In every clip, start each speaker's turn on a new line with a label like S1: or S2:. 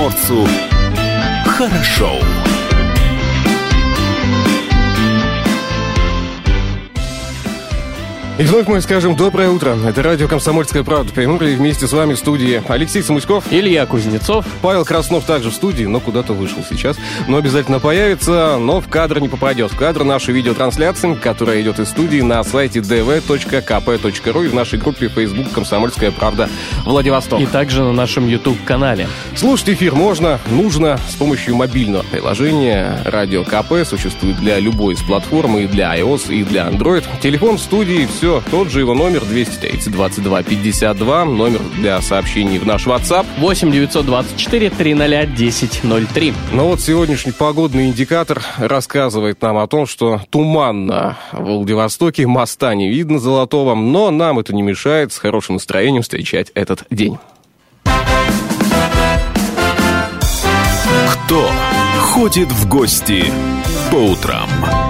S1: комсомольцу хорошо.
S2: И вновь мы скажем доброе утро. Это радио «Комсомольская правда». Примерли вместе с вами в студии Алексей Самуськов,
S3: Илья Кузнецов.
S2: Павел Краснов также в студии, но куда-то вышел сейчас. Но обязательно появится, но в кадр не попадет. В кадр наша видеотрансляция, которая идет из студии на сайте dv.kp.ru и в нашей группе Facebook «Комсомольская правда» Владивосток.
S3: И также на нашем YouTube-канале.
S2: Слушать эфир нужно с помощью мобильного приложения «Радио КП». Существует для любой из платформ, и для iOS, и для Android. Телефон в студии, все. Тот же его номер 230-22-52, номер для сообщений в наш WhatsApp
S3: 8-924-300-1003.
S2: Но вот сегодняшний погодный индикатор рассказывает нам о том, что туманно в Владивостоке, моста не видно золотого, но нам это не мешает с хорошим настроением встречать этот день.
S1: Кто ходит в гости по утрам?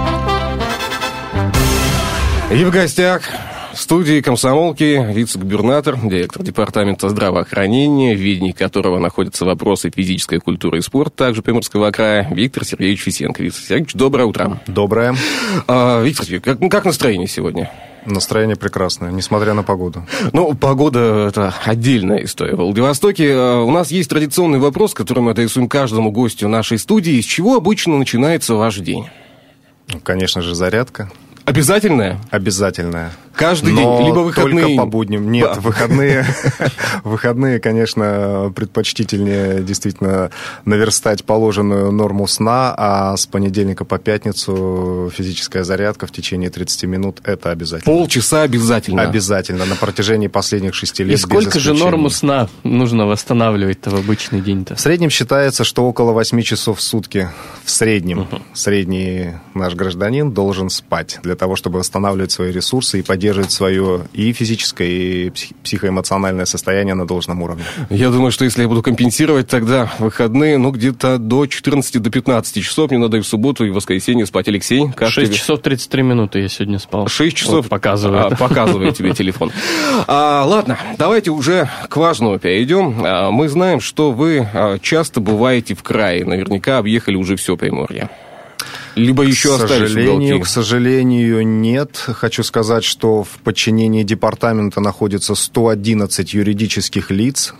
S2: И в гостях в студии комсомолки вице-губернатор, директор департамента здравоохранения, в ведении которого находятся вопросы физической культуры и спорта, также Приморского края, Виктор Сергеевич Фисенко. Виктор Сергеевич, доброе утро.
S4: Доброе.
S2: Виктор Сергеевич, как настроение сегодня?
S4: Настроение прекрасное, несмотря на погоду.
S2: Ну, погода – это отдельная история. В Владивостоке у нас есть традиционный вопрос, который мы адресуем каждому гостю нашей студии. С чего обычно начинается ваш день?
S4: Конечно же, зарядка.
S2: Обязательная?
S4: Обязательная.
S2: Каждый день? Либо выходные?
S4: Только по будням. Нет, выходные, конечно, предпочтительнее действительно наверстать положенную норму сна, а с понедельника по пятницу физическая зарядка в течение 30 минут – это обязательно.
S2: Полчаса обязательно?
S4: Обязательно, на протяжении последних 6 лет.
S3: И сколько же норму сна нужно восстанавливать-то в обычный день-то?
S4: В среднем считается, что около 8 часов в сутки в среднем средний наш гражданин должен спать для того, чтобы восстанавливать свои ресурсы и поддерживать свое и физическое, и психоэмоциональное состояние на должном уровне.
S2: Я думаю, что если я буду компенсировать тогда выходные, где-то до 14 до 15 часов, мне надо и в субботу, и в воскресенье спать. Алексей, как
S3: 6
S2: тебе?
S3: часов 33 минуты я сегодня спал.
S2: 6 часов?
S3: Вот, показывает.
S2: Показывает тебе телефон. Ладно, давайте уже к важному перейдем. Мы знаем, что вы часто бываете в крае, наверняка объехали уже все Приморье. Либо еще остались уголки?
S4: К сожалению, нет. Хочу сказать, что в подчинении департамента находится 111 юридических лиц,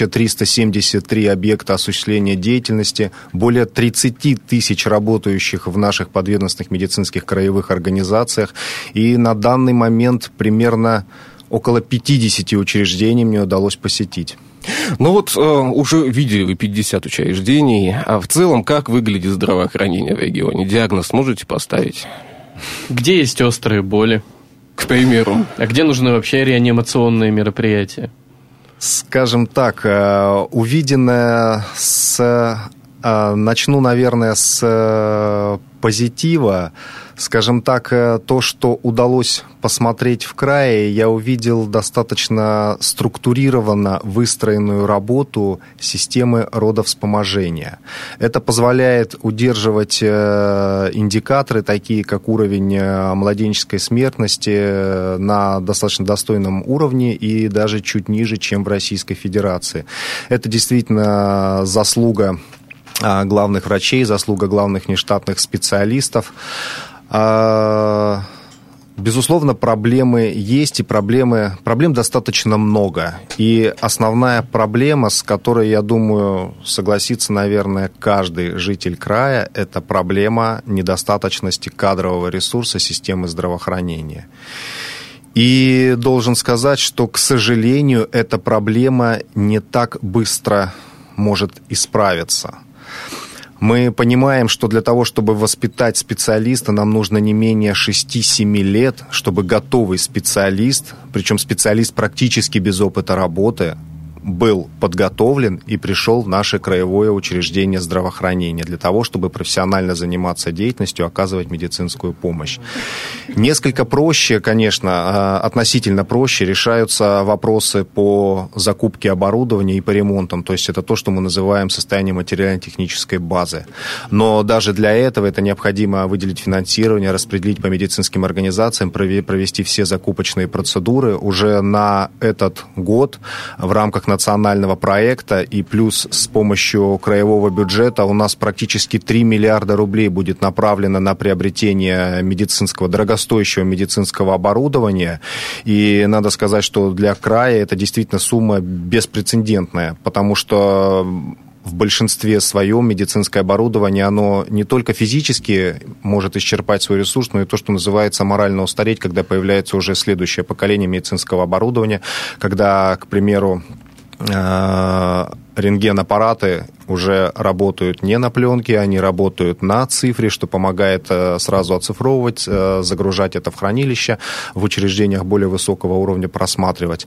S4: 1373 объекта осуществления деятельности, более 30 тысяч работающих в наших подведомственных медицинских краевых организациях. И на данный момент примерно около 50 учреждений мне удалось посетить.
S2: Уже видели вы 50 учреждений, а в целом как выглядит здравоохранение в регионе? Диагноз можете поставить?
S3: Где есть острые боли?
S2: К примеру.
S3: А где нужны вообще реанимационные мероприятия?
S4: Скажем так, увиденное начну, наверное, с позитива. Скажем так, то, что удалось посмотреть в крае, я увидел достаточно структурированно выстроенную работу системы родовспоможения. Это позволяет удерживать индикаторы, такие как уровень младенческой смертности, на достаточно достойном уровне и даже чуть ниже, чем в Российской Федерации. Это действительно заслуга главных врачей, заслуга главных внештатных специалистов. Безусловно, проблемы есть, и проблем достаточно много. И основная проблема, с которой, я думаю, согласится, наверное, каждый житель края, это проблема недостаточности кадрового ресурса системы здравоохранения. И должен сказать, что, к сожалению, эта проблема не так быстро может исправиться. Мы понимаем, что для того, чтобы воспитать специалиста, нам нужно не менее 6-7 лет, чтобы готовый специалист, причем специалист практически без опыта работы, был подготовлен и пришел в наше краевое учреждение здравоохранения для того, чтобы профессионально заниматься деятельностью, оказывать медицинскую помощь. Несколько проще, конечно, относительно проще решаются вопросы по закупке оборудования и по ремонтам. То есть это то, что мы называем состояние материально-технической базы. Но даже для этого это необходимо выделить финансирование, распределить по медицинским организациям, провести все закупочные процедуры. Уже на этот год в рамках национального проекта, и плюс с помощью краевого бюджета у нас практически 3 миллиарда рублей будет направлено на приобретение дорогостоящего медицинского оборудования. И надо сказать, что для края это действительно сумма беспрецедентная, потому что в большинстве своем медицинское оборудование, оно не только физически может исчерпать свой ресурс, но и то, что называется морально устареть, когда появляется уже следующее поколение медицинского оборудования, когда, к примеру, рентген-аппараты уже работают не на пленке, они работают на цифре, что помогает сразу оцифровывать, загружать это в хранилище, в учреждениях более высокого уровня просматривать.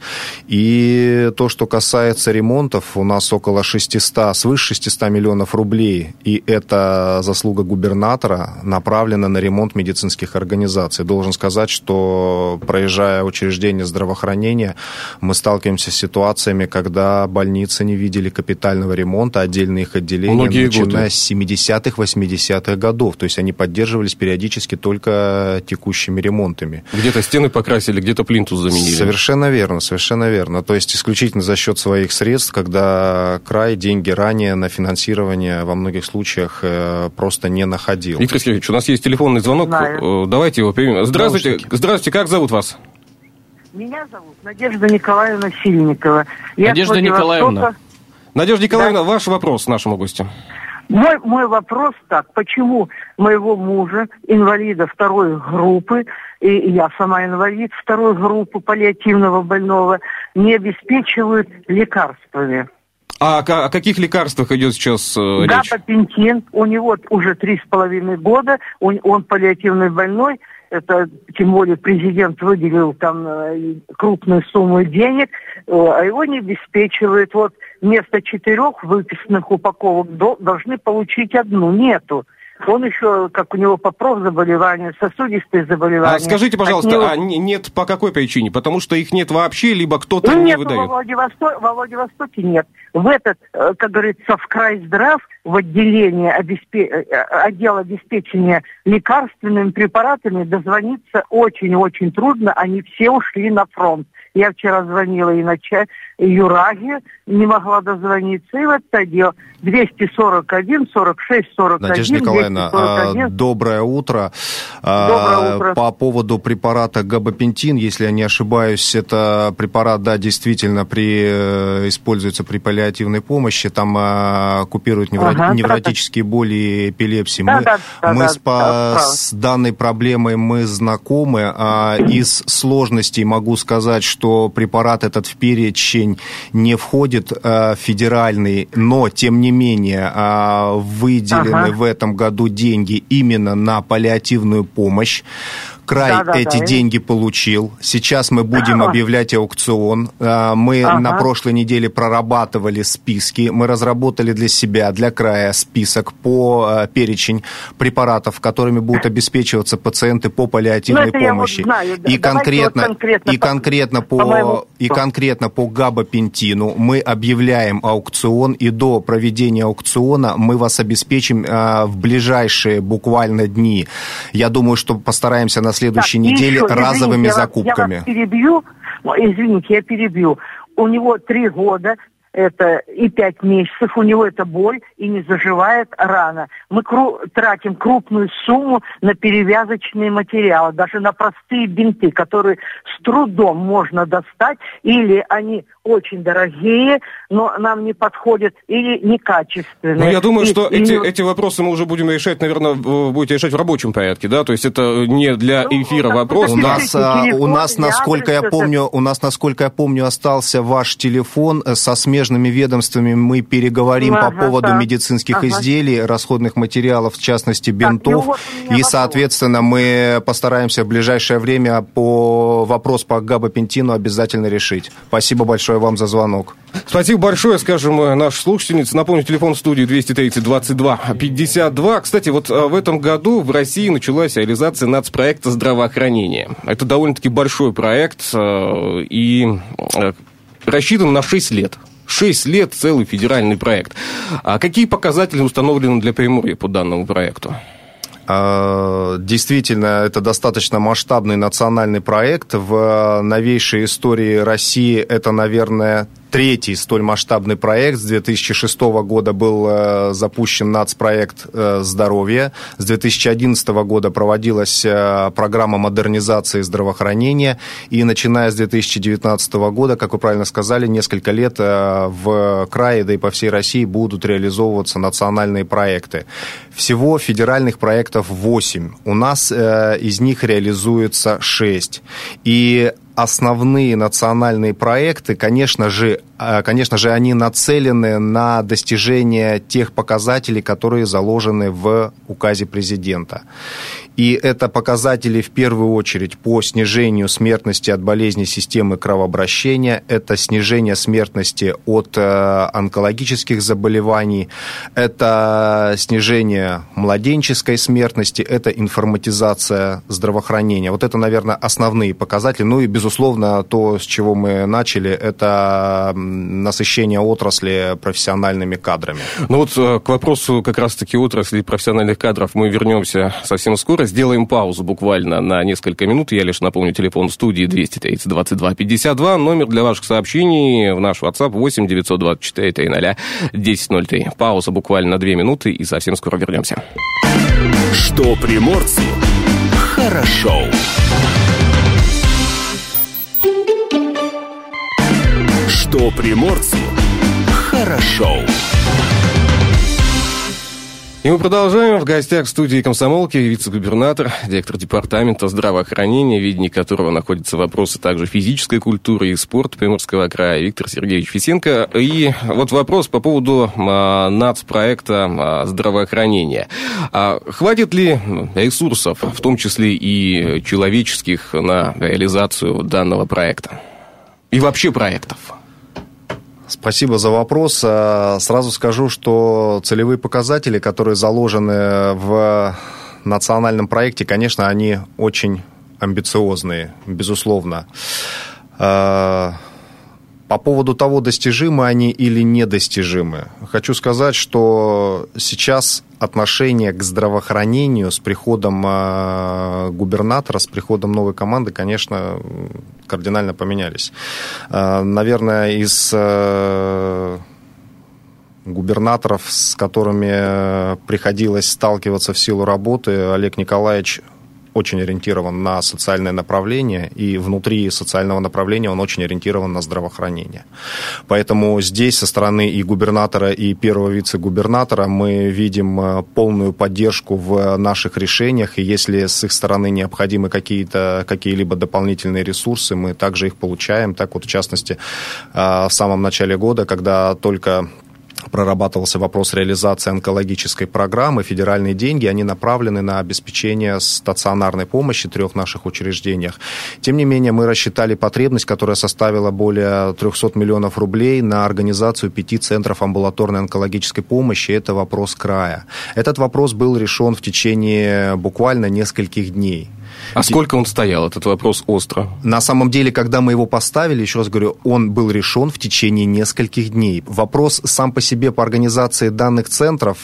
S4: И то, что касается ремонтов, у нас свыше 600 миллионов рублей, и это заслуга губернатора, направлена на ремонт медицинских организаций. Должен сказать, что, проезжая учреждения здравоохранения, мы сталкиваемся с ситуациями, когда больницы не видели капитального ремонта, отдельных отделений, начиная с 70-х, 80-х годов. То есть они поддерживались периодически только текущими ремонтами.
S2: Где-то стены покрасили, где-то плинтус заменили.
S4: Совершенно верно, совершенно верно. То есть исключительно за счет своих средств, когда край деньги ранее на финансирование во многих случаях просто не находил.
S2: Виктор Сергеевич, у нас есть телефонный звонок.
S5: Знаю.
S2: Давайте его примем. Здравствуйте. Здравствуйте, как зовут вас?
S5: Меня зовут Надежда Николаевна Сильникова.
S3: Надежда Николаевна.
S2: Надежда Николаевна, ваш вопрос нашему гостю.
S5: Мой вопрос так. Почему моего мужа, инвалида второй группы, и я сама инвалид второй группы паллиативного больного, не обеспечивают лекарствами?
S2: А о каких лекарствах идет сейчас речь?
S5: Габапентин. У него уже 3,5 года. Он паллиативный больной. Это, тем более, президент выделил там крупную сумму денег, а его не обеспечивает. Вот вместо 4 выписанных упаковок должны получить 1. Нету. Он еще, как у него профзаболевания, сосудистые заболевания.
S2: А скажите, пожалуйста, нет по какой причине? Потому что их нет вообще, либо кто-то не выдает?
S5: Во Владивостоке нет. В этот, как говорится, в крайздрав, в отдел обеспечения лекарственными препаратами дозвониться очень-очень трудно. Они все ушли на фронт. Я вчера звонила и на Юраге, не могла дозвониться. И в этот отдел 241, 46, 41.
S4: Надежда Николаевна, доброе утро.
S5: Доброе утро.
S4: По поводу препарата габапентин, если я не ошибаюсь, это препарат, да, действительно используется при паллиативной помощи. Там купируют невротические боли и эпилепсии. С данной проблемой мы знакомы. Из сложностей могу сказать, что препарат этот в перечень не входит федеральный, но, тем не менее, выделены в этом году деньги именно на паллиативную помощь. Край эти деньги получил. Сейчас мы будем объявлять аукцион. Мы на прошлой неделе прорабатывали списки. Мы разработали для себя, для края список по перечень препаратов, которыми будут обеспечиваться пациенты по паллиативной помощи. И конкретно по габапентину мы объявляем аукцион, и до проведения аукциона мы вас обеспечим в ближайшие буквально дни. Я думаю, что постараемся на следующей неделе разовыми закупками.
S5: Я вас перебью. Извините, я перебью. У него 3 года. Это и 5 месяцев, у него это боль и не заживает рана. Мы тратим крупную сумму на перевязочные материалы, даже на простые бинты, которые с трудом можно достать, или они очень дорогие, но нам не подходят, или некачественные.
S2: Ну, я думаю, что эти вопросы мы уже будем решать, наверное, будете решать в рабочем порядке, да? То есть это не для эфира вопрос.
S4: У нас, насколько я помню, остался ваш телефон со смежными ведомствами. Мы переговорим по поводу медицинских изделий, расходных материалов, в частности, бинтов. И, соответственно, мы постараемся в ближайшее время вопрос по габапентину обязательно решить. Спасибо большое вам за звонок.
S2: Спасибо большое, скажем, нашей слушательнице. Напомню, телефон в студии 230-22-52. Кстати, вот в этом году в России началась реализация нацпроекта здравоохранения. Это довольно-таки большой проект и рассчитан на 6 лет. 6 лет целый федеральный проект. А какие показатели установлены для Приморья по данному проекту?
S4: Действительно, это достаточно масштабный национальный проект. В новейшей истории России это, наверное, третий столь масштабный проект. С 2006 года был запущен нацпроект «Здоровье». С 2011 года проводилась программа модернизации здравоохранения. И начиная с 2019 года, как вы правильно сказали, несколько лет в крае, да и по всей России будут реализовываться национальные проекты. Всего федеральных проектов 8. У нас из них реализуется 6. И основные национальные проекты, конечно же, они нацелены на достижение тех показателей, которые заложены в указе президента. И это показатели в первую очередь по снижению смертности от болезней системы кровообращения, это снижение смертности от онкологических заболеваний, это снижение младенческой смертности, это информатизация здравоохранения. Вот это, наверное, основные показатели. Ну и, безусловно, то, с чего мы начали, это насыщение отрасли профессиональными кадрами.
S2: Ну вот к вопросу как раз-таки отрасли профессиональных кадров мы вернемся совсем скоро. Сделаем паузу буквально на несколько минут. Я лишь напомню, телефон студии 230 22 52. Номер для ваших сообщений в наш WhatsApp 8 924 300 1003. Пауза буквально на 2 минуты и совсем скоро вернемся.
S1: Что приморцу хорошо. Что приморцу хорошо.
S2: И мы продолжаем. В гостях в студии «Комсомолки» вице-губернатор, директор департамента здравоохранения, в ведении которого находятся вопросы также физической культуры и спорта Приморского края, Виктор Сергеевич Фисенко. И вот вопрос по поводу нацпроекта здравоохранения. Хватит ли ресурсов, в том числе и человеческих, на реализацию данного проекта? И вообще проектов?
S4: Спасибо за вопрос. Сразу скажу, что целевые показатели, которые заложены в национальном проекте, конечно, они очень амбициозные, безусловно. По поводу того, достижимы они или недостижимы, хочу сказать, что сейчас отношение к здравоохранению с приходом губернатора, с приходом новой команды, конечно, кардинально поменялись. Наверное, из губернаторов, с которыми приходилось сталкиваться в силу работы, Олег Николаевич очень ориентирован на социальное направление, и внутри социального направления он очень ориентирован на здравоохранение. Поэтому здесь со стороны и губернатора, и первого вице-губернатора мы видим полную поддержку в наших решениях, и если с их стороны необходимы какие-либо дополнительные ресурсы, мы также их получаем. Так вот, в частности, в самом начале года, когда только прорабатывался вопрос реализации онкологической программы, федеральные деньги, они направлены на обеспечение стационарной помощи в 3 наших учреждениях. Тем не менее, мы рассчитали потребность, которая составила более 300 миллионов рублей на организацию 5 центров амбулаторной онкологической помощи. Это вопрос края. Этот вопрос был решен в течение буквально нескольких дней.
S2: А сколько он стоял, этот вопрос, остро?
S4: На самом деле, когда мы его поставили, еще раз говорю, он был решен в течение нескольких дней. Вопрос сам по себе по организации данных центров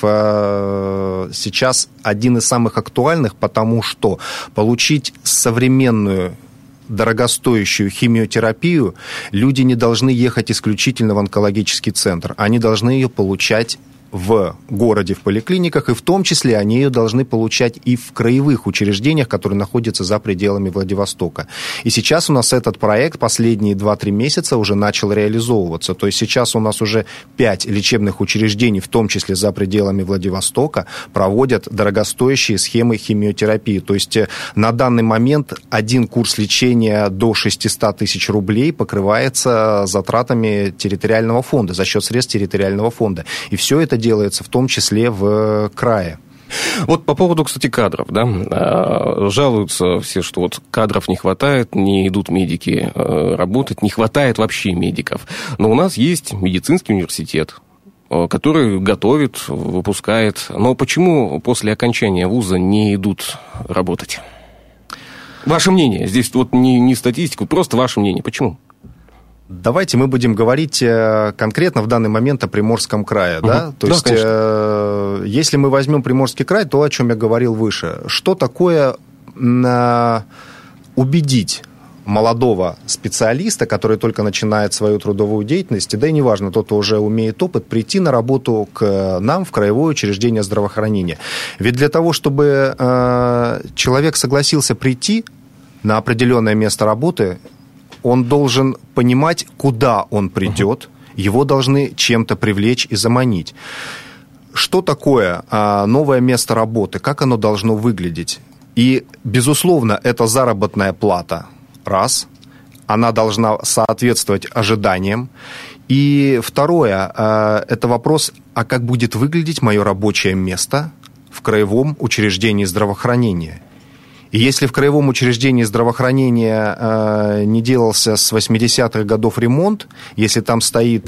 S4: сейчас один из самых актуальных, потому что получить современную дорогостоящую химиотерапию люди не должны ехать исключительно в онкологический центр. Они должны ее получать в городе, в поликлиниках, и в том числе они ее должны получать и в краевых учреждениях, которые находятся за пределами Владивостока. И сейчас у нас этот проект последние 2-3 месяца уже начал реализовываться. То есть сейчас у нас уже 5 лечебных учреждений, в том числе за пределами Владивостока, проводят дорогостоящие схемы химиотерапии. То есть на данный момент один курс лечения до 600 тысяч рублей покрывается затратами территориального фонда, за счет средств территориального фонда. И все это делается в том числе в крае.
S2: Вот по поводу, кстати, кадров, да, жалуются все, что вот кадров не хватает, не идут медики работать, не хватает вообще медиков. Но у нас есть медицинский университет, который готовит, выпускает. Но почему после окончания вуза не идут работать? Ваше мнение, здесь вот не статистику, просто ваше мнение, почему?
S4: Давайте мы будем говорить конкретно в данный момент о Приморском крае. Да? То есть, если мы возьмем Приморский край, то, о чем я говорил выше, что такое убедить молодого специалиста, который только начинает свою трудовую деятельность, да и неважно, тот, кто уже умеет опыт, прийти на работу к нам в краевое учреждение здравоохранения. Ведь для того, чтобы человек согласился прийти на определенное место работы, он должен понимать, куда он придет, его должны чем-то привлечь и заманить. Что такое новое место работы, как оно должно выглядеть? И, безусловно, это заработная плата. Раз. Она должна соответствовать ожиданиям. И второе, это вопрос, а как будет выглядеть мое рабочее место в краевом учреждении здравоохранения? И если в краевом учреждении здравоохранения не делался с 80-х годов ремонт, если там стоит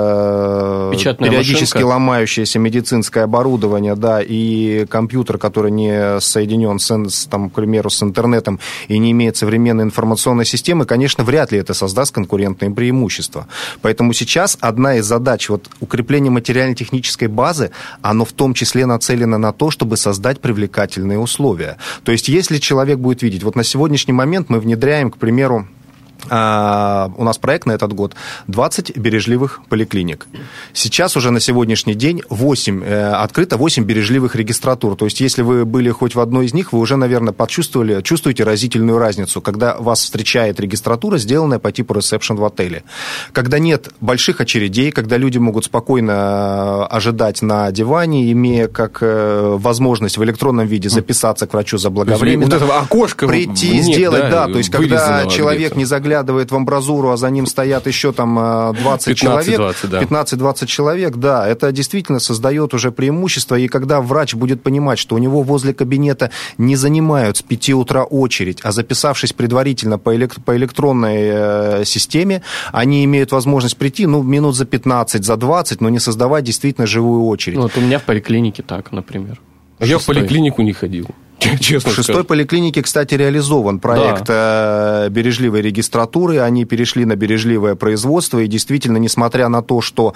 S4: периодически ломающееся медицинское оборудование, да, и компьютер, который не соединен, там, к примеру, с интернетом и не имеет современной информационной системы, конечно, вряд ли это создаст конкурентные преимущества. Поэтому сейчас одна из задач укрепления материально-технической базы, оно в том числе нацелено на то, чтобы создать привлекательные условия. То есть, если человек будет видеть, на сегодняшний момент мы внедряем, к примеру, у нас проект на этот год 20 бережливых поликлиник. Сейчас уже на сегодняшний день открыто 8 бережливых регистратур. То есть, если вы были хоть в одной из них, вы уже, наверное, чувствуете разительную разницу, когда вас встречает регистратура, сделанная по типу ресепшн в отеле. Когда нет больших очередей, когда люди могут спокойно ожидать на диване, имея как возможность в электронном виде записаться к врачу заблаговременно.
S2: Вот этого окошка
S4: прийти, сделать, да. То есть, когда человек не заглядывает в амбразуру, а за ним стоят еще там 20 человек, 15-20 человек, да, это действительно создает уже преимущество, и когда врач будет понимать, что у него возле кабинета не занимают с 5 утра очередь, а записавшись предварительно по электронной системе, они имеют возможность прийти, минут за 15, за 20, но не создавать действительно живую очередь.
S3: У меня в поликлинике так, например.
S2: Я в поликлинику не ходил. Честно
S4: в 6-й поликлинике, кстати, реализован проект бережливой регистратуры. Они перешли на бережливое производство. И действительно, несмотря на то, что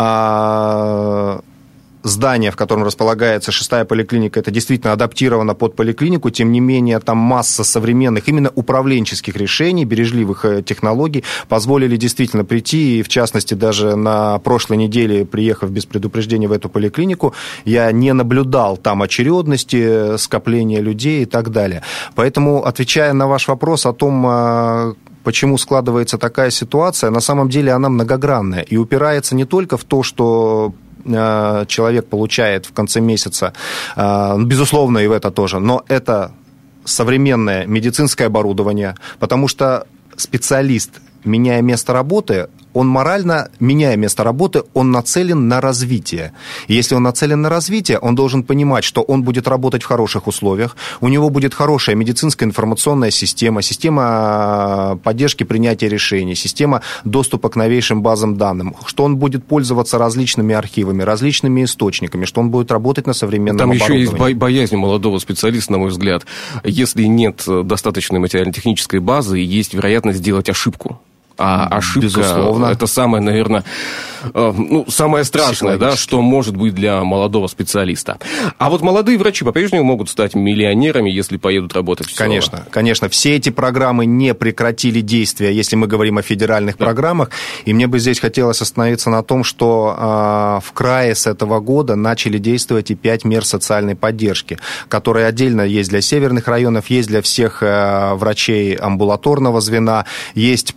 S4: здание, в котором располагается 6-я поликлиника, это действительно адаптировано под поликлинику, тем не менее, там масса современных именно управленческих решений, бережливых технологий позволили действительно прийти, и в частности, даже на прошлой неделе, приехав без предупреждения в эту поликлинику, я не наблюдал там очередности, скопления людей и так далее. Поэтому, отвечая на ваш вопрос о том, почему складывается такая ситуация, на самом деле она многогранная и упирается не только в то, что человек получает в конце месяца, безусловно, и в это тоже, но это современное медицинское оборудование, потому что специалист, меняя место работы, он морально, меняя место работы, он нацелен на развитие. И если он нацелен на развитие, он должен понимать, что он будет работать в хороших условиях, у него будет хорошая медицинская информационная система, система поддержки принятия решений, система доступа к новейшим базам данных, что он будет пользоваться различными архивами, различными источниками, что он будет работать на современном оборудовании.
S2: Там еще есть боязнь молодого специалиста, на мой взгляд. Если нет достаточной материально-технической базы, есть вероятность сделать ошибку. А ошибка, безусловно, это самое, наверное, самое страшное, да, что может быть для молодого специалиста. А вот молодые врачи по-прежнему могут стать миллионерами, если поедут работать в село.
S4: Конечно, конечно. Все эти программы не прекратили действия, если мы говорим о федеральных программах. И мне бы здесь хотелось остановиться на том, что в крае с этого года начали действовать и 5 мер социальной поддержки, которые отдельно есть для северных районов, есть для всех врачей амбулаторного звена, есть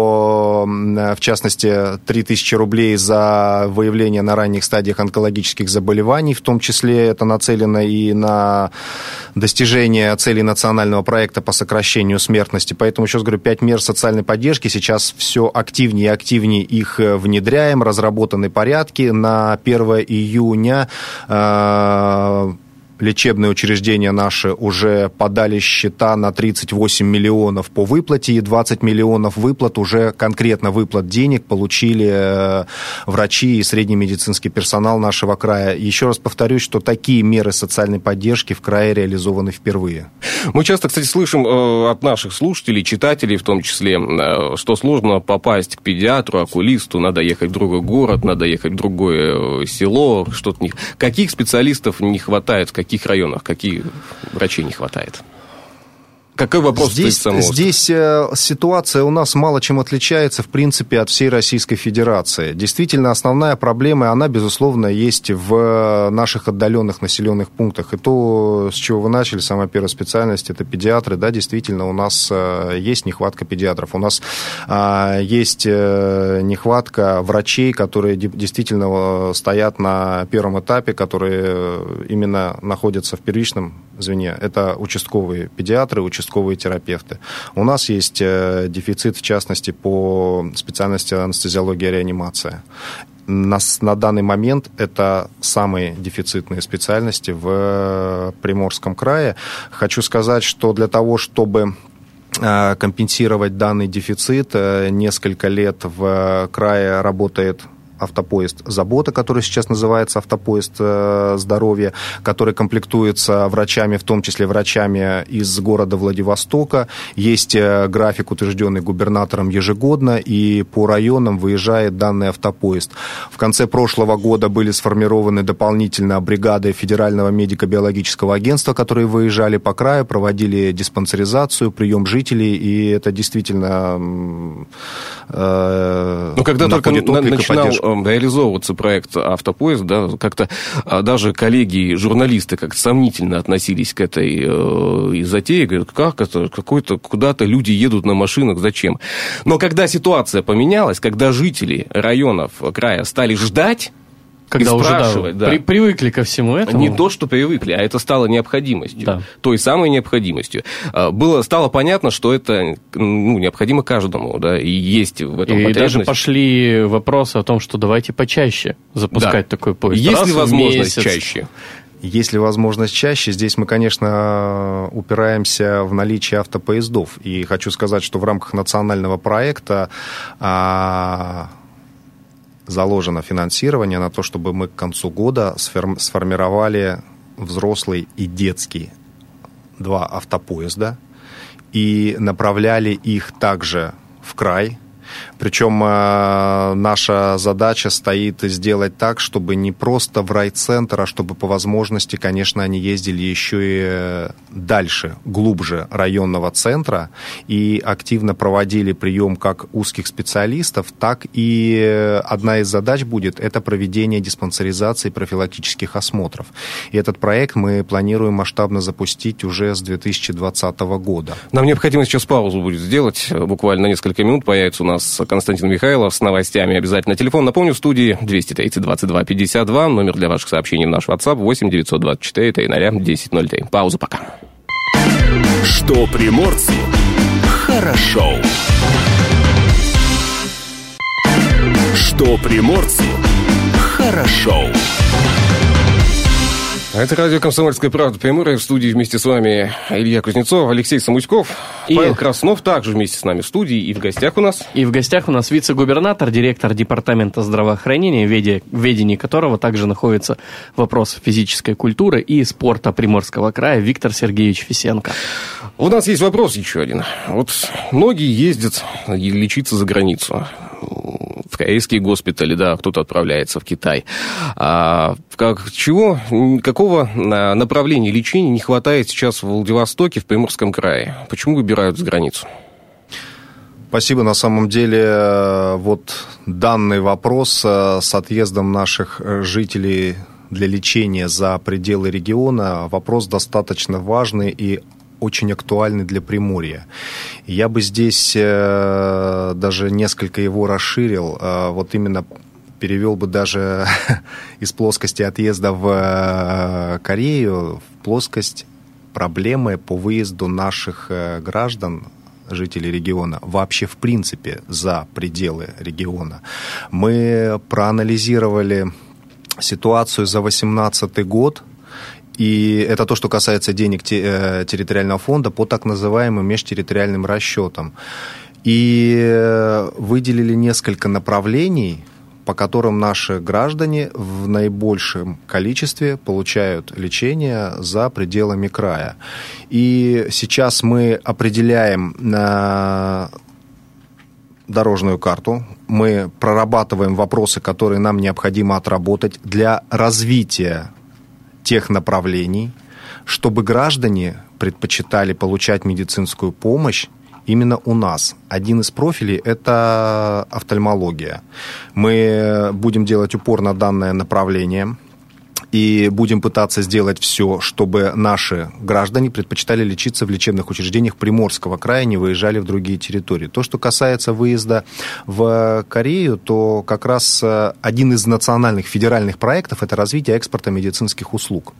S4: в частности, 3000 рублей за выявление на ранних стадиях онкологических заболеваний, в том числе это нацелено и на достижение целей национального проекта по сокращению смертности. Поэтому, еще раз говорю, 5 мер социальной поддержки, сейчас все активнее и активнее их внедряем, разработаны порядки. На 1 июня лечебные учреждения наши уже подали счета на 38 миллионов по выплате, и 20 миллионов выплат, уже конкретно выплат денег получили врачи и средний медицинский персонал нашего края. Еще раз повторюсь, что такие меры социальной поддержки в крае реализованы впервые.
S2: Мы часто, кстати, слышим от наших слушателей, читателей в том числе, что сложно попасть к педиатру, окулисту, надо ехать в другой город, надо ехать в другое село, что-то. Каких специалистов не хватает, в каких районах, каких врачей не хватает? Какой вопрос стоит самого?
S4: Здесь ситуация у нас мало чем отличается, в принципе, от всей Российской Федерации. Действительно, основная проблема, она, безусловно, есть в наших отдаленных населенных пунктах. И то, с чего вы начали, самая первая специальность, это педиатры. Да, действительно, у нас есть нехватка педиатров. У нас есть нехватка врачей, которые действительно стоят на первом этапе, которые именно находятся в первичном звене. Это участковые педиатры, участковые терапевты. У нас есть дефицит, в частности, по специальности анестезиология и реанимация. На данный момент это самые дефицитные специальности в Приморском крае. Хочу сказать, что для того, чтобы компенсировать данный дефицит, несколько лет в крае работает автопоезд «Забота», который сейчас называется автопоезд здоровья, который комплектуется врачами, в том числе врачами из города Владивостока. Есть график, утвержденный губернатором ежегодно, и по районам выезжает данный автопоезд. В конце прошлого года были сформированы дополнительно бригады Федерального медико-биологического агентства, которые выезжали по краю, проводили диспансеризацию, прием жителей, и это действительно
S2: когда только начинал реализовываться проект «Автопоезд», да, как-то даже коллеги, журналисты как-то сомнительно относились к этой затее, говорят, как это, куда-то люди едут на машинах, зачем? Но когда ситуация поменялась, когда жители районов края стали ждать,
S3: когда уже привыкли ко всему этому.
S2: Не то, что привыкли, а это стало необходимостью. Да. Той самой необходимостью. Стало понятно, что это необходимо каждому. Да, и есть в этом потребность.
S3: И даже пошли вопросы о том, что давайте почаще запускать такой поезд.
S2: Есть ли возможность чаще?
S4: Если возможность чаще, здесь мы, конечно, упираемся в наличие автопоездов. И хочу сказать, что в рамках национального проекта заложено финансирование на то, чтобы мы к концу года сформировали взрослый и детский 2 автопоезда и направляли их также в край. Причем наша задача стоит сделать так, чтобы не просто в райцентр, а чтобы по возможности, конечно, они ездили еще и дальше, глубже районного центра и активно проводили прием как узких специалистов, так и одна из задач будет это проведение диспансеризации и профилактических осмотров. И этот проект мы планируем масштабно запустить уже с 2020 года.
S2: Нам необходимо сейчас паузу будет сделать, буквально несколько минут появится у нас Константин Михайлов с новостями. Обязательно телефон. Напомню, в студии 230-22-52. Номер для ваших сообщений в наш WhatsApp 8-924-300-1003. Пауза пока.
S1: Что приморцу хорошо. Что приморцу хорошо.
S2: Это радио «Комсомольская правда» Приморье. В студии вместе с вами Илья Кузнецов, Алексей Самуськов, Павел Краснов также вместе с нами в студии. И в гостях у нас
S3: вице-губернатор, директор департамента здравоохранения, в ведении которого также находится вопрос физической культуры и спорта Приморского края Виктор Сергеевич Фисенко.
S2: У нас есть вопрос еще один. Вот многие ездят лечиться за границу. В корейские госпитали, да, кто-то отправляется в Китай. Какого направления лечения не хватает сейчас в Владивостоке, в Приморском крае? Почему выбирают за границу?
S4: Спасибо. На самом деле, вот данный вопрос с отъездом наших жителей для лечения за пределы региона, вопрос достаточно важный и очень актуальный для Приморья. Я бы здесь даже несколько его расширил, вот именно перевел бы даже из плоскости отъезда в Корею в плоскость проблемы по выезду наших граждан, жителей региона, вообще в принципе за пределы региона. Мы проанализировали ситуацию за 2018 год, и это то, что касается денег территориального фонда по так называемым межтерриториальным расчетам. И выделили несколько направлений, по которым наши граждане в наибольшем количестве получают лечение за пределами края. И сейчас мы определяем дорожную карту, мы прорабатываем вопросы, которые нам необходимо отработать для развития тех направлений, чтобы граждане предпочитали получать медицинскую помощь именно у нас. Один из профилей – это офтальмология. Мы будем делать упор на данное направление и будем пытаться сделать все, чтобы наши граждане предпочитали лечиться в лечебных учреждениях Приморского края, не выезжали в другие территории. То, что касается выезда в Корею, то как раз один из национальных федеральных проектов – это развитие экспорта медицинских услуг.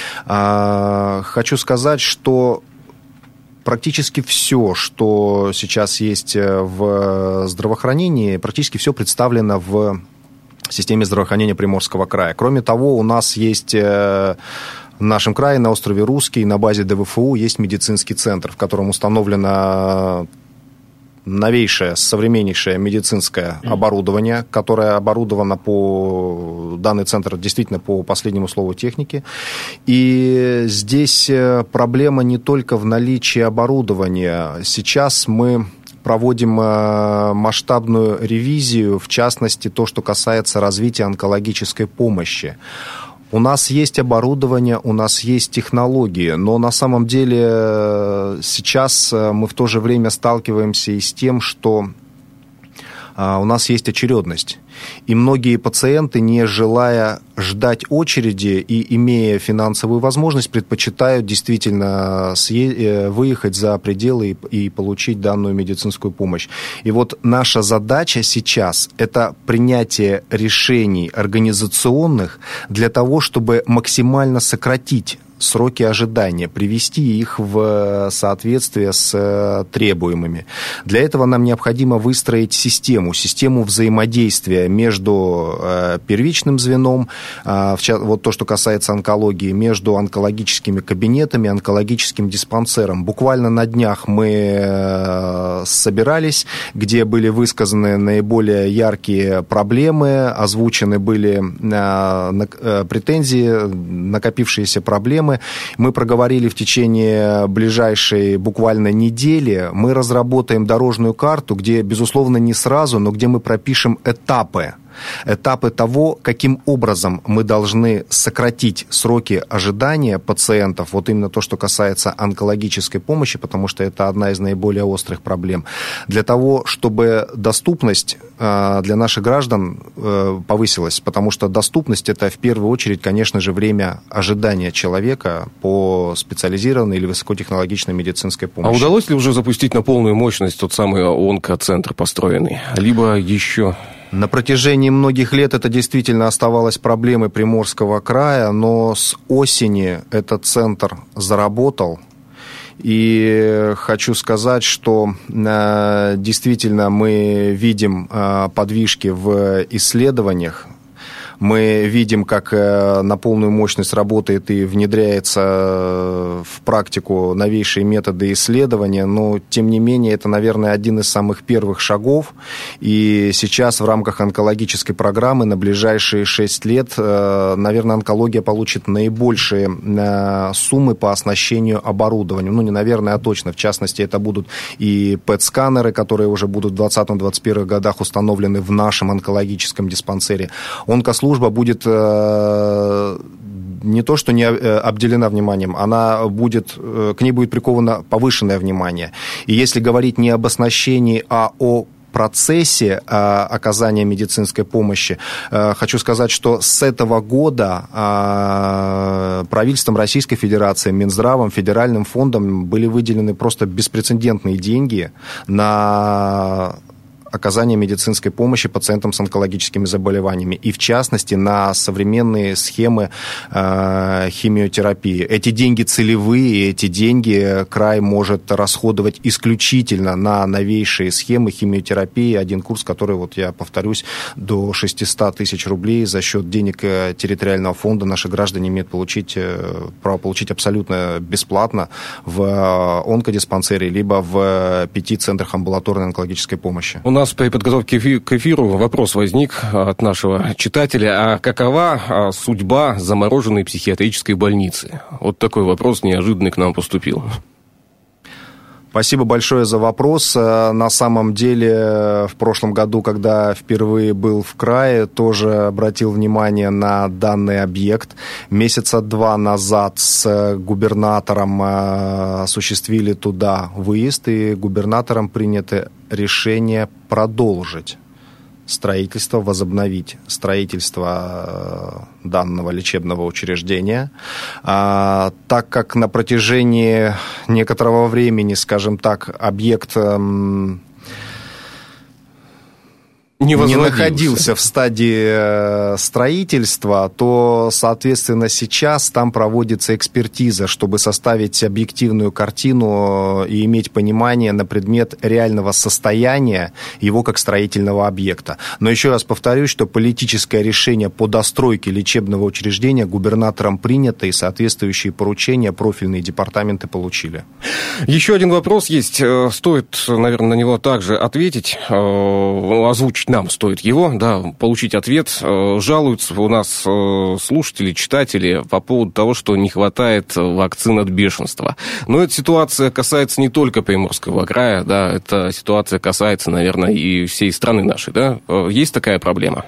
S4: Хочу сказать, что практически все, что сейчас есть в здравоохранении, практически все представлено в системе здравоохранения Приморского края. Кроме того, у нас есть в нашем крае, на острове Русский, на базе ДВФУ, есть медицинский центр, в котором установлено новейшее, современнейшее медицинское оборудование, которое оборудовано данный центр действительно по последнему слову техники. И здесь проблема не только в наличии оборудования. Сейчас мы проводим масштабную ревизию, в частности, то, что касается развития онкологической помощи. У нас есть оборудование, у нас есть технологии, но на самом деле сейчас мы в то же время сталкиваемся и с тем, что у нас есть очередность. И многие пациенты, не желая ждать очереди и имея финансовую возможность, предпочитают действительно выехать за пределы и получить данную медицинскую помощь. И вот наша задача сейчас – это принятие решений организационных для того, чтобы максимально сократить сроки ожидания, привести их в соответствие с требуемыми. Для этого нам необходимо выстроить систему взаимодействия между первичным звеном, вот то, что касается онкологии, между онкологическими кабинетами, онкологическим диспансером. Буквально на днях мы собирались, где были высказаны наиболее яркие проблемы, озвучены были претензии, накопившиеся проблемы. Мы проговорили в течение ближайшей буквально недели. Мы разработаем дорожную карту, где, безусловно, не сразу, но где мы пропишем этапы того, каким образом мы должны сократить сроки ожидания пациентов, вот именно то, что касается онкологической помощи, потому что это одна из наиболее острых проблем, для того, чтобы доступность для наших граждан повысилась, потому что доступность – это в первую очередь, конечно же, время ожидания человека по специализированной или высокотехнологичной медицинской помощи.
S2: А удалось ли уже запустить на полную мощность тот самый онкоцентр построенный? Либо еще...
S4: На протяжении многих лет это действительно оставалось проблемой Приморского края, но с осени этот центр заработал. И хочу сказать, что действительно мы видим подвижки в исследованиях. Мы видим, как на полную мощность работает и внедряется в практику новейшие методы исследования, но, тем не менее, это, наверное, один из самых первых шагов. И сейчас в рамках онкологической программы на ближайшие 6 лет, наверное, онкология получит наибольшие суммы по оснащению оборудованием. Ну, не наверное, а точно. В частности, это будут и ПЭТ-сканеры, которые уже будут в 2020-2021 годах установлены в нашем онкологическом диспансере. Онкослужба будет не то, что не обделена вниманием, к ней будет приковано повышенное внимание. И если говорить не об оснащении, а о процессе оказания медицинской помощи, хочу сказать, что с этого года правительством Российской Федерации, Минздравом, Федеральным фондом были выделены просто беспрецедентные деньги на оказания медицинской помощи пациентам с онкологическими заболеваниями, и в частности на современные схемы химиотерапии. Эти деньги целевые, эти деньги край может расходовать исключительно на новейшие схемы химиотерапии. Один курс, который, вот я повторюсь, до 600 тысяч рублей за счет денег территориального фонда наши граждане имеют право получить абсолютно бесплатно в онкодиспансере, либо в 5 центрах амбулаторной онкологической помощи.
S2: У нас при подготовке к эфиру вопрос возник от нашего читателя. А какова судьба замороженной психиатрической больницы? Вот такой вопрос неожиданный к нам поступил.
S4: Спасибо большое за вопрос. На самом деле, в прошлом году, когда впервые был в крае, тоже обратил внимание на данный объект. Месяца 2 назад с губернатором осуществили туда выезд, и губернатором принято решение продолжить строительство, возобновить строительство данного лечебного учреждения, так как на протяжении некоторого времени, скажем так, объект не находился в стадии строительства, то, соответственно, сейчас там проводится экспертиза, чтобы составить объективную картину и иметь понимание на предмет реального состояния его как строительного объекта. Но еще раз повторюсь, что политическое решение по достройке лечебного учреждения губернатором принято, и соответствующие поручения профильные департаменты получили.
S2: Еще один вопрос есть. Стоит, наверное, на него также ответить, озвучить нам стоит его, да, получить ответ. Жалуются у нас слушатели, читатели по поводу того, что не хватает вакцин от бешенства. Но эта ситуация касается не только Приморского края, да, эта ситуация касается, наверное, и всей страны нашей, да. Есть такая проблема?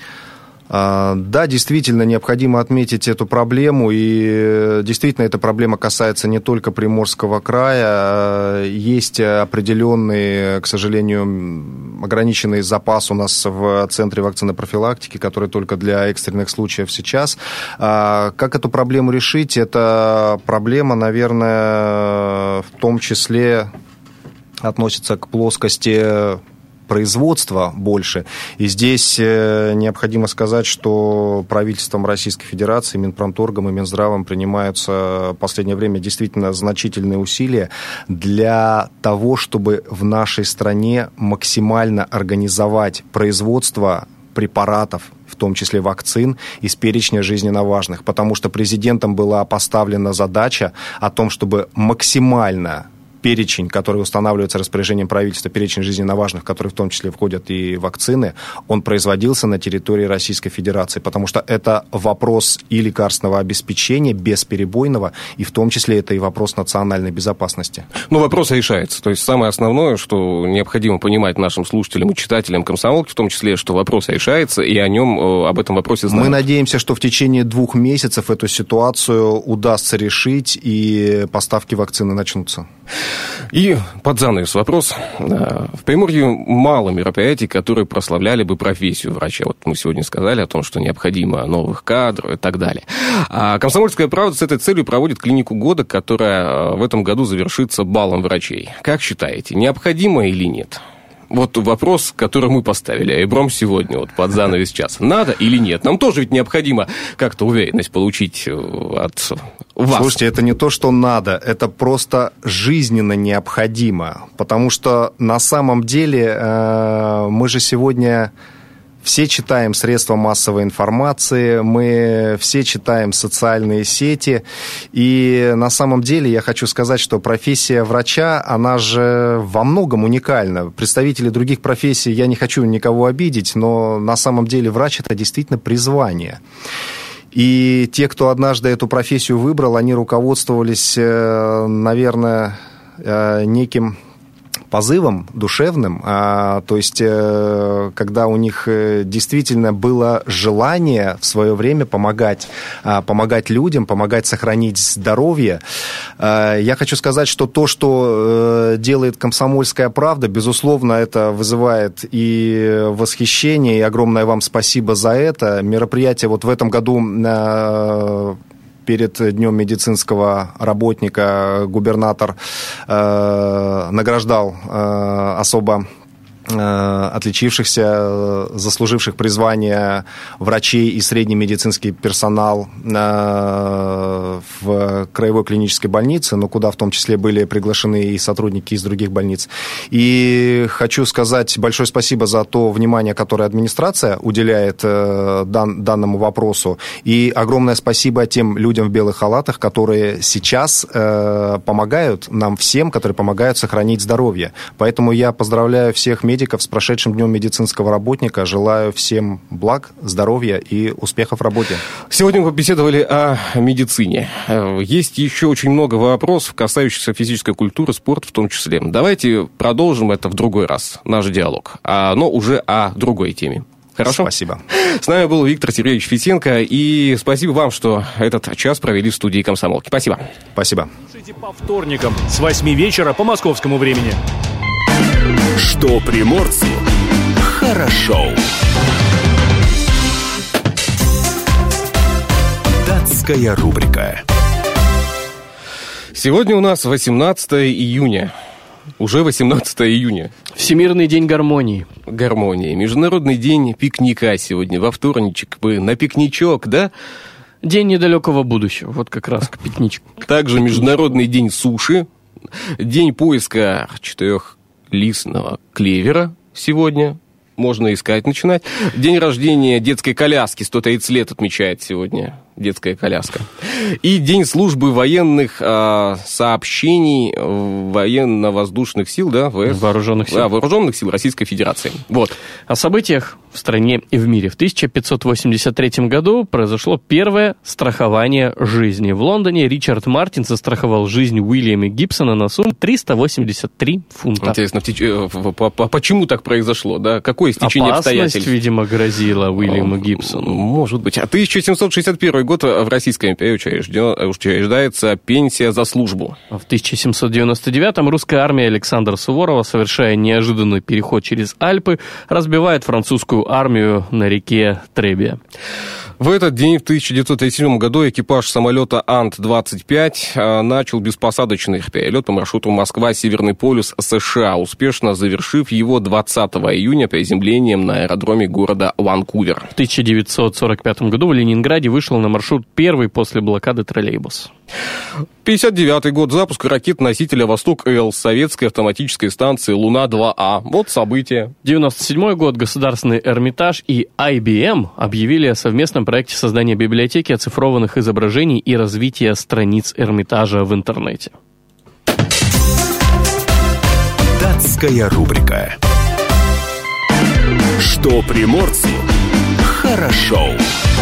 S4: Да, действительно, необходимо отметить эту проблему, и действительно эта проблема касается не только Приморского края. Есть определенный, к сожалению, ограниченный запас у нас в Центре вакцинопрофилактики, который только для экстренных случаев сейчас. Как эту проблему решить? Эта проблема, наверное, в том числе относится к плоскости производства больше. И здесь необходимо сказать, что правительством Российской Федерации, Минпромторгом и Минздравом принимаются в последнее время действительно значительные усилия для того, чтобы в нашей стране максимально организовать производство препаратов, в том числе вакцин, из перечня жизненно важных. Потому что президентом была поставлена задача о том, чтобы максимально перечень, который устанавливается распоряжением правительства, перечень жизненно важных, в который в том числе входят и вакцины, он производился на территории Российской Федерации, потому что это вопрос и лекарственного обеспечения бесперебойного, и в том числе это и вопрос национальной безопасности.
S2: Но вопрос решается. То есть самое основное, что необходимо понимать нашим слушателям и читателям комсомолки, в том числе, что вопрос решается, и о нем, об этом вопросе знают.
S4: Мы надеемся, что в течение 2 месяцев эту ситуацию удастся решить, и поставки вакцины начнутся.
S2: И под занавес вопрос. В Приморье мало мероприятий, которые прославляли бы профессию врача. Вот мы сегодня сказали о том, что необходимо новых кадров и так далее. А «Комсомольская правда» с этой целью проводит клинику года, которая в этом году завершится балом врачей. Как считаете, необходимо или нет? Вот вопрос, который мы поставили Айбром сегодня, вот под занавес часа. Надо или нет? Нам тоже ведь необходимо как-то уверенность получить от вас.
S4: Слушайте, это не то, что надо, это просто жизненно необходимо. Потому что на самом деле мы же сегодня все читаем средства массовой информации, мы все читаем социальные сети, и на самом деле я хочу сказать, что профессия врача, она же во многом уникальна. Представители других профессий, я не хочу никого обидеть, но на самом деле врач – это действительно призвание. И те, кто однажды эту профессию выбрал, они руководствовались, наверное, неким позывом душевным, то есть когда у них действительно было желание в свое время помогать людям, помогать сохранить здоровье. Я хочу сказать, что то, что делает «Комсомольская правда», безусловно, это вызывает и восхищение, и огромное вам спасибо за это. Мероприятие вот в этом году перед Днем медицинского работника губернатор награждал особо отличившихся, заслуживших призвания врачей и средний медицинский персонал в краевой клинической больнице, но куда в том числе были приглашены и сотрудники из других больниц. И хочу сказать большое спасибо за то внимание, которое администрация уделяет данному вопросу, и огромное спасибо тем людям в белых халатах, которые сейчас помогают нам всем, которые помогают сохранить здоровье. Поэтому я поздравляю всех медиков, медиков, с прошедшим Днем медицинского работника. Желаю всем благ, здоровья и успехов в работе.
S2: Сегодня мы побеседовали о медицине. Есть еще очень много вопросов, касающихся физической культуры, спорта в том числе. Давайте продолжим это в другой раз, наш диалог, но уже о другой теме. Хорошо?
S4: Спасибо.
S2: С нами был Виктор Сергеевич Фетенко, и спасибо вам, что этот час провели в студии «Комсомолки». Спасибо.
S4: Спасибо.
S6: Слушайте по вторникам с 8 вечера по московскому времени.
S1: Что приморцу хорошо. Датская рубрика.
S2: Сегодня у нас 18 июня. Уже 18 июня.
S3: Всемирный день гармонии.
S2: Гармонии. Международный день пикника сегодня. Во вторничек бы на пикничок, да?
S3: День недалекого будущего. Вот как раз к пикничку.
S2: Также Международный день суши. День поиска 4-листного клевера сегодня. Можно искать, начинать. День рождения детской коляски. 130 лет отмечает сегодня детская коляска. И День службы военных сообщений военно-воздушных сил, да?
S3: Вооруженных сил.
S2: Вооруженных сил Российской Федерации. Вот.
S3: О событиях в стране и в мире. В 1583 году произошло первое страхование жизни. В Лондоне Ричард Мартин застраховал жизнь Уильяма Гибсона на сумму 383 фунта.
S2: Интересно, почему так произошло? Да? Какое стечение обстоятельств?
S3: Опасность, видимо, грозила Уильяму Гибсону.
S2: Может быть. 1761 год в Российской империи учреждается пенсия за службу.
S3: В 1799-м русская армия Александра Суворова, совершая неожиданный переход через Альпы, разбивает французскую армию на реке Требия.
S2: В этот день, в 1937 году, экипаж самолета Ан-25 начал беспосадочный перелет по маршруту Москва-Северный полюс США, успешно завершив его 20 июня приземлением на аэродроме города Ванкувер.
S3: В 1945 году в Ленинграде вышел на маршрут первый после блокады троллейбус.
S2: 59 год, запуск ракет-носителя «Восток-Л» с советской автоматической станции «Луна-2А». Вот событие. 97
S3: год, Государственный Эрмитаж и IBM объявили о совместном проекте создания библиотеки оцифрованных изображений и развития страниц Эрмитажа в интернете.
S1: Датская рубрика. Что приморцу хорошо.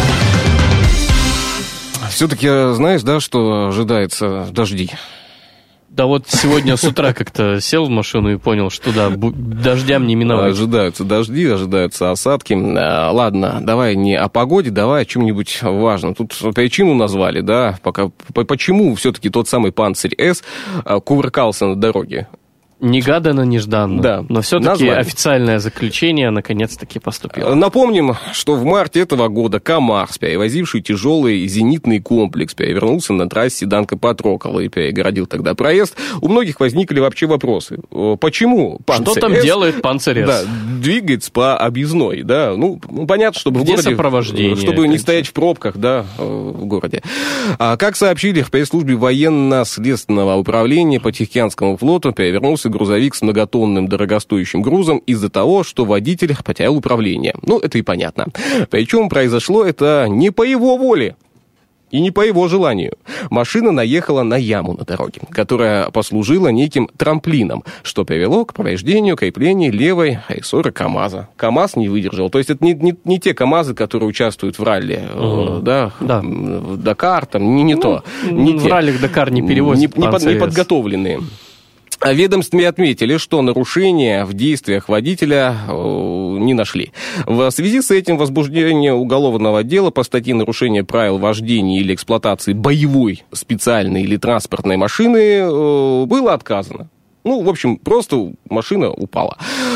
S2: Все-таки знаешь, да, что ожидается дожди?
S3: Да вот сегодня с утра как-то сел в машину и понял, что да, дождям не миновать.
S2: Ожидаются дожди, ожидаются осадки. Ладно, давай не о погоде, давай о чем-нибудь важном. Тут причину назвали, да, почему все-таки тот самый «Панцирь С» кувыркался на дороге.
S3: Негаданно, нежданно.
S2: Да.
S3: Но все-таки официальное заключение наконец-таки поступило.
S2: Напомним, что в марте этого года КамАЗ, перевозивший тяжелый зенитный комплекс, перевернулся на трассе Данко-Патрокол и перегородил тогда проезд. У многих возникли вообще вопросы. Почему «Панцирь С»?
S3: Что там делает «Панцирь С»?
S2: Да, двигается по объездной, да. Ну, понятно, чтобы
S3: где
S2: в городе...
S3: сопровождение?
S2: Чтобы не стоять в пробках, да, в городе. Как сообщили в пресс-службе военно-следственного управления по Тихоокеанскому флоту, перевернулся грузовик с многотонным дорогостоящим грузом из-за того, что водитель потерял управление. Ну, это и понятно. Причем произошло это не по его воле и не по его желанию. Машина наехала на яму на дороге, которая послужила неким трамплином, что привело к повреждению крепления левой рессоры КамАЗа. КамАЗ не выдержал. То есть это не те КамАЗы, которые участвуют в ралли, да. В Дакар, там, не то. Не
S3: в
S2: те.
S3: ралли Дакар не перевозят «Панцирь С».
S2: Неподготовленные. Ведомстве отметили, что нарушения в действиях водителя не нашли. В связи с этим возбуждение уголовного дела по статье «Нарушение правил вождения или эксплуатации боевой, специальной или транспортной машины» было отказано. Ну, в общем, просто машина упала.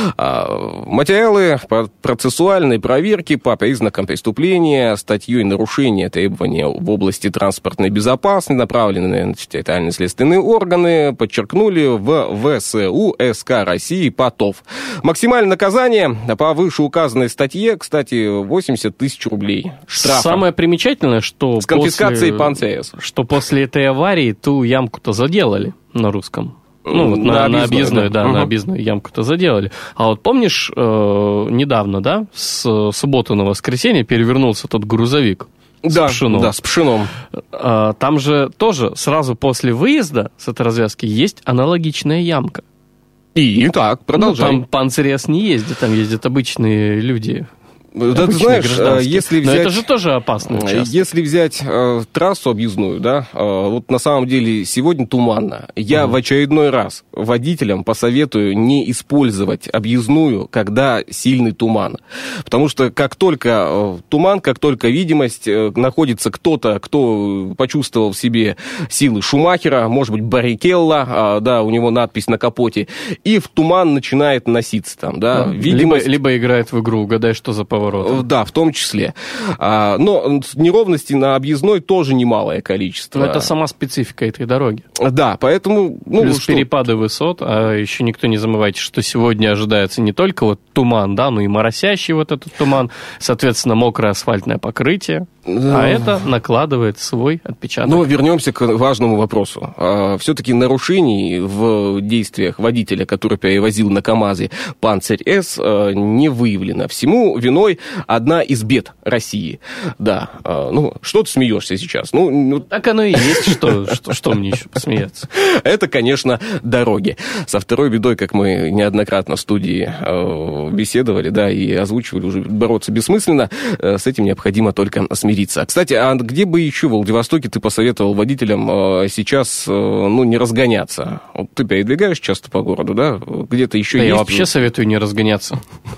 S2: Материалы процессуальной проверки по признакам преступления статьей нарушения требований в области транспортной безопасности, направленные на территориальные следственные органы, подчеркнули в ВСУ СК России по ТОВ. Максимальное наказание по вышеуказанной статье, кстати, 80 тысяч рублей штрафа.
S3: Самое примечательное, что
S2: с конфискацией «Панциря С».
S3: Что после этой аварии ту ямку-то заделали на русском. Ну, вот на объездную, да, на объездную ямку-то заделали. А вот помнишь, недавно, да, с субботы на воскресенье перевернулся тот грузовик с пшеном.
S2: Да, с пшеном.
S3: Там же тоже сразу после выезда с этой развязки есть аналогичная ямка.
S2: И так, продолжай.
S3: Там Панцирь-С не ездит, там ездят обычные люди.
S2: Да, ты знаешь, если взять...
S3: Но это же тоже опасный участок.
S2: Если взять трассу объездную, да, вот на самом деле сегодня туманно. Я в очередной раз водителям посоветую не использовать объездную, когда сильный туман. Потому что как только туман, как только видимость, находится кто-то, кто почувствовал в себе силы Шумахера, может быть, Баррикелло, да, у него надпись на капоте, и в туман начинает носиться там, да. Видимость...
S3: Либо играет в игру, угадай, что за поворот.
S2: Да, в том числе. Но неровностей на объездной тоже немалое количество.
S3: Но это сама специфика этой дороги.
S2: Да, поэтому...
S3: Плюс перепады высот, а еще никто не забывайте, что сегодня ожидается не только вот туман, да, но и моросящий вот этот туман, соответственно, мокрое асфальтное покрытие, а это накладывает свой отпечаток.
S2: Но вернемся к важному вопросу. Все-таки нарушений в действиях водителя, который перевозил на КамАЗе Панцирь-С, не выявлено. Всему виной одна из бед России. Да. Ну, что ты смеешься сейчас?
S3: Так оно и есть, что мне еще посмеяться.
S2: Это, конечно, дороги. Со второй бедой, как мы неоднократно в студии беседовали, да, и озвучивали, уже бороться бессмысленно. С этим необходимо только смириться. Кстати, а где бы еще в Владивостоке ты посоветовал водителям сейчас, не разгоняться? Вот ты передвигаешь часто по городу, да? Где-то еще есть?
S3: Я вообще советую не разгоняться.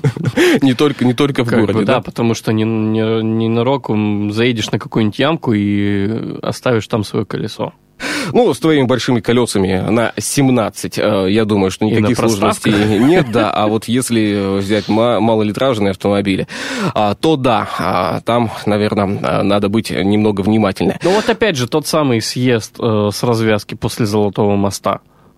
S2: Не только в городе, да?
S3: Да, потому что ненароком заедешь на какую-нибудь ямку и оставишь там свое колесо.
S2: С твоими большими колесами на 17, я думаю, что никаких сложностей нет, да, а вот если взять малолитражные автомобили, то да, там, наверное, надо быть немного внимательнее.
S3: Ну вот опять же, тот самый съезд с развязки после Золотого моста,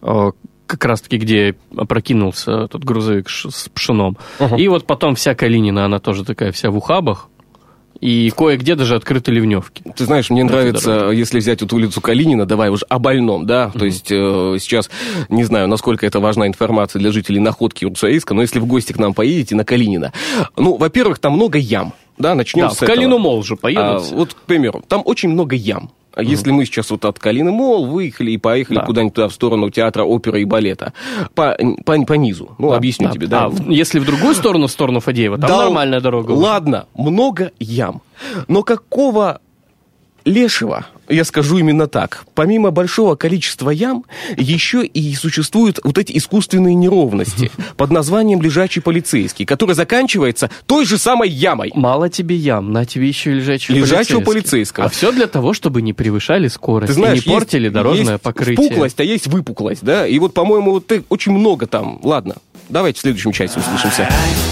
S3: как раз-таки, где опрокинулся тот грузовик с пшеном. И вот потом вся Калинина, она тоже такая вся в ухабах. И кое-где даже открыты ливневки.
S2: Ты знаешь, мне нравится, если взять вот улицу Калинина, давай уж о больном, да, то есть сейчас, не знаю, насколько это важна информация для жителей Находки и Урцаиска, но если в гости к нам поедете на Калинина, во-первых, там много ям, да, начнем с этого.
S3: В Калину Молл же поедут.
S2: Вот, к примеру, там очень много ям. Если мы сейчас вот от Калины Молл выехали и поехали куда-нибудь туда в сторону театра оперы и балета, по низу, объясню тебе, да.
S3: Если в другую сторону, в сторону Фадеева, там нормальная дорога.
S2: Ладно, много ям, но какого лешего, я скажу именно так, помимо большого количества ям, еще и существуют вот эти искусственные неровности под названием лежачий полицейский, который заканчивается той же самой ямой.
S3: Мало тебе ям, на тебе еще и
S2: лежачего полицейского.
S3: А все для того, чтобы не превышали скорость,
S2: ты знаешь,
S3: и не портили дорожное покрытие.
S2: Есть впуклость, а есть выпуклость, да, и вот, по-моему, вот очень много там. Ладно, давайте в следующем части услышимся.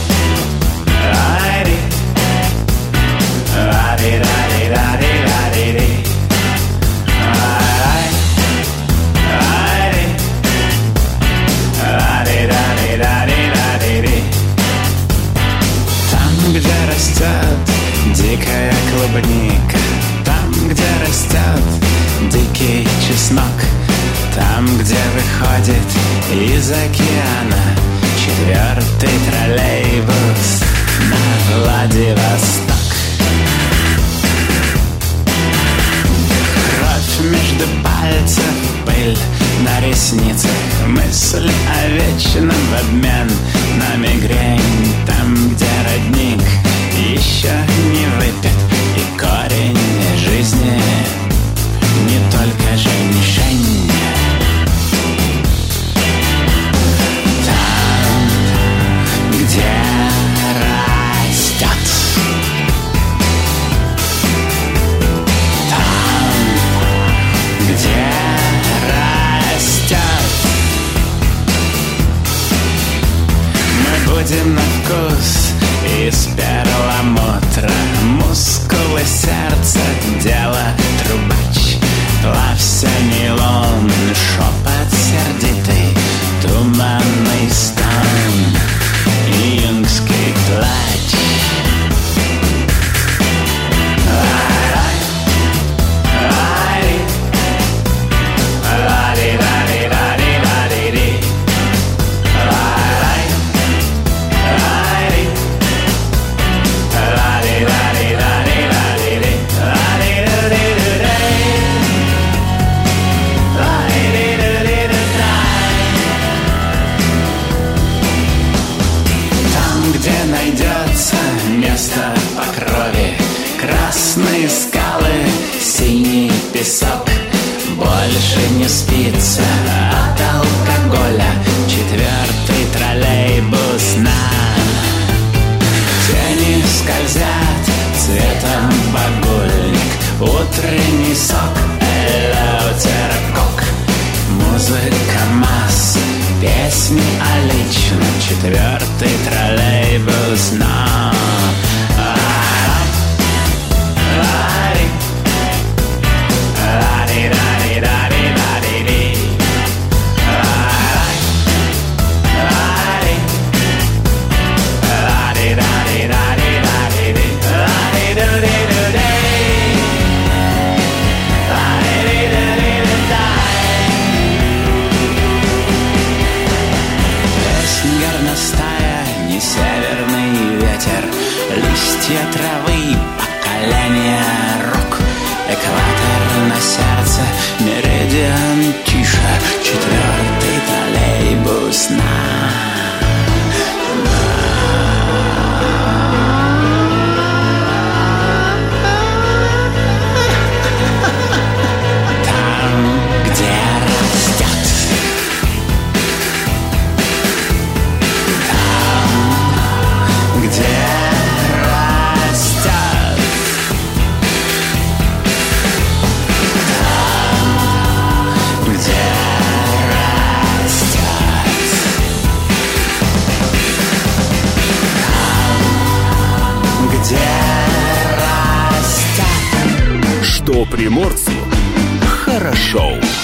S7: Там, где растет дикая клубника, там, где растет дикий чеснок, там, где выходит из океана 4-й троллейбус на Владивосток. Кровь между пальцев, пыль на ресницах, мысль о вечном в обмен на мигрень. Там, где родник еще не выпит, и корень жизни не только женьшень. Там, где растет не спится от алкоголя. 4-й троллейбус нам. Тени скользят цветом багульник. Утренний сок, элeuтерокок. Музыка масс, песни о личном. 4-й троллейбус нам. Северный ветер, листья травы, поколение рок. Экватор на сердце, меридиан тише. 4-й троллейбус там, где растет. Где растет, там, где растет, там, где растет.
S1: Что приморцу хорошо.